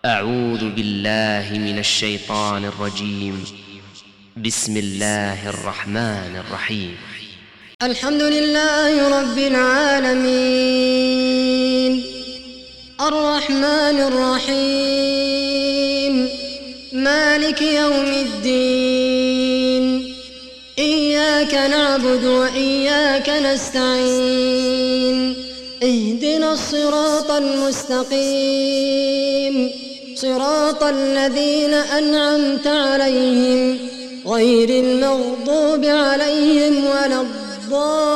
أعوذ بالله من الشيطان الرجيم. بسم الله الرحمن الرحيم. الحمد لله رب العالمين، الرحمن الرحيم، مالك يوم الدين. إياك نعبد وإياك نستعين، اهدنا الصراط المستقيم، صراط الذين أنعمت عليهم غير المغضوب عليهم ولا الضالين.